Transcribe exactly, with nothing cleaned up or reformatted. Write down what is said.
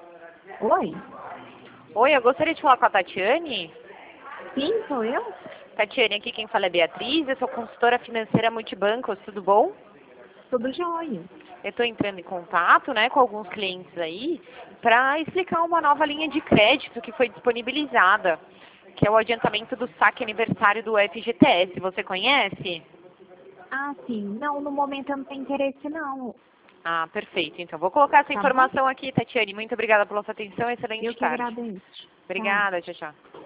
Oi? Oi, eu gostaria de falar com a Tatiane. Sim, sou eu? Tatiane, aqui quem fala é Beatriz, eu sou consultora financeira Multibancos, tudo bom? Tudo jóia. Eu estou entrando em contato, né, com alguns clientes aí para explicar uma nova linha de crédito que foi disponibilizada, que é o adiantamento do saque aniversário do F G T S. Você conhece? Ah, sim. Não, no momento eu não tenho interesse, não. Ah, perfeito. Então, vou colocar essa Tá bom? informação aqui, Tatiane. Muito obrigada pela sua atenção. Excelente Eu que tarde. agradeço. Tchau. Obrigada, tchau, tchau.